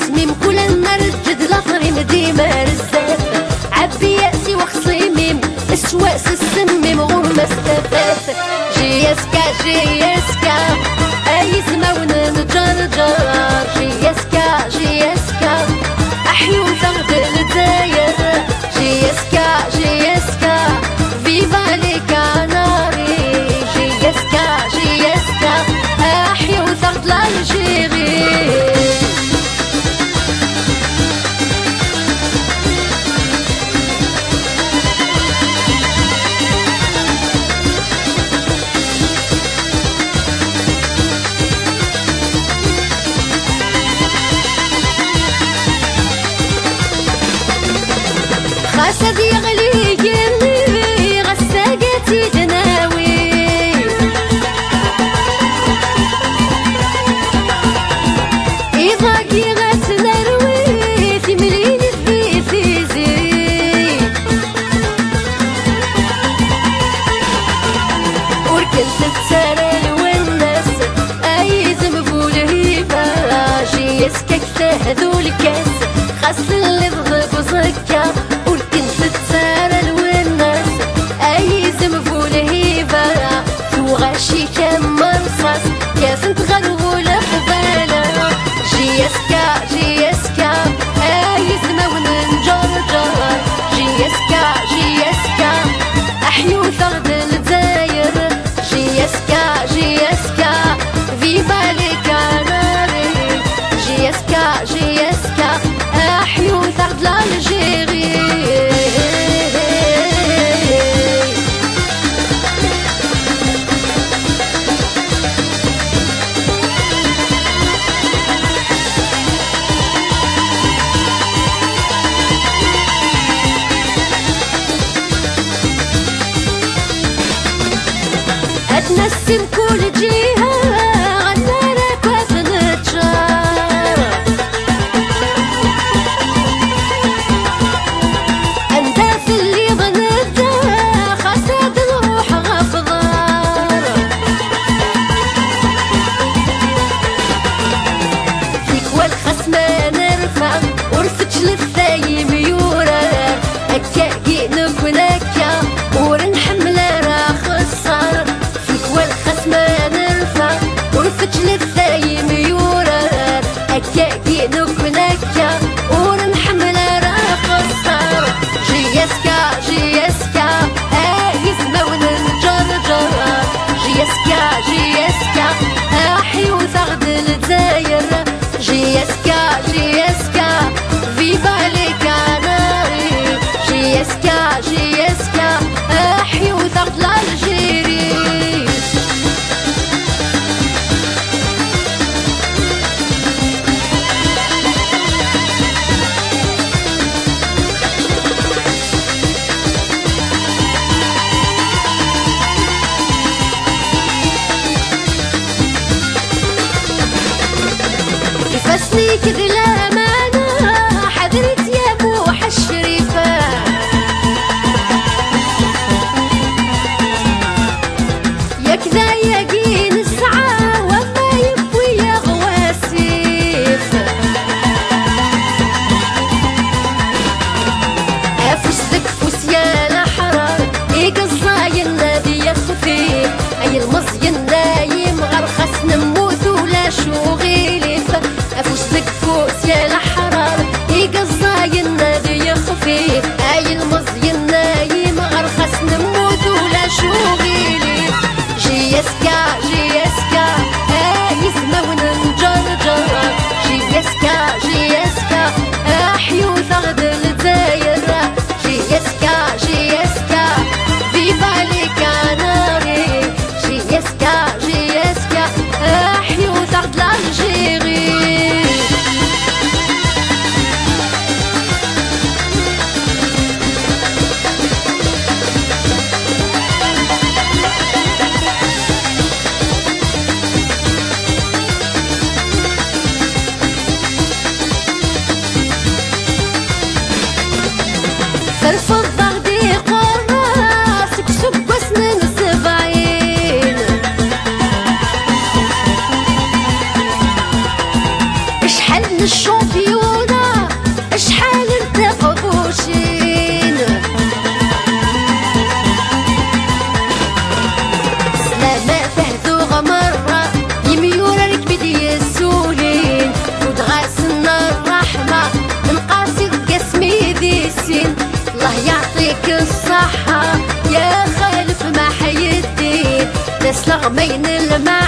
سميم كل نردد لاخرين ديما رزاف عبي ياسي وخصيميم السواس السميم غور ما استفاف جياسكا جياسكا اي زماون نجرجر جياسكا جياسكا احيو ثغد الداير جياسكا جياسكا فيفا لي كاناري جياسكا جياسكا احيو ثغد الجيري خاسد يغلي يمي غساقتي دناوي إضاقي غسل روي تملين في زي وركنت تسارل والناس أي زمبول هيبا جيسكك تهدو الكاس خاص اللي ضغب زكا غاشي كم مرصاص كيف تغلول قبالة جياسكا جياسكا اي زماون نجرجر جياسكا جياسكا احيو ثغد الداير جياسكا جياسكا فيفا لي كاناري جياسكا جياسكا احيو ثغد الجيري نسم كل جهة غنارك وفنتشار أنداف اللي ظنتها خساد الروح غفضار فيك والخصم نرفع ورفتش للثايم يورا هكا جينك ونكا ورنحمل راخصار والخصم نرفع ورفتش للثايم يورار هكا جينك ونكا ورنحمل راخصار جياسكا جياسكا اي زماون نجرجر جياسكا جياسكا احيو ثغد الداير جياسكا جياسكا فيفا لي كاناري جياسكا جياسكا احيو ثغد الجيري فاسني كذ الأمانة حضرت يا بوح الشريفة يا كذا يقين الساعة وما يبوي يا غواسيف أفوسك فوس يا الأحرار إيقظاي النادي يا خفيف أي المزين نايم غرخص نموت ولا شوغيلي أفوسك فوس يا الأحرار يقصاي النادي خفيف أي المزين نايم غرخص نموت ولا شوغيلي جياسكا جياسكا أي زماون نجرجر جياسكا جياسكا أحيو ثغد الداير جياسكا جياسكا فيفا لي كاناري جياسكا جياسكا أحيو ثغد الجيري فرفض ضغدي قراسك سب سنين سبعين اشحال الشوفي غمين الماء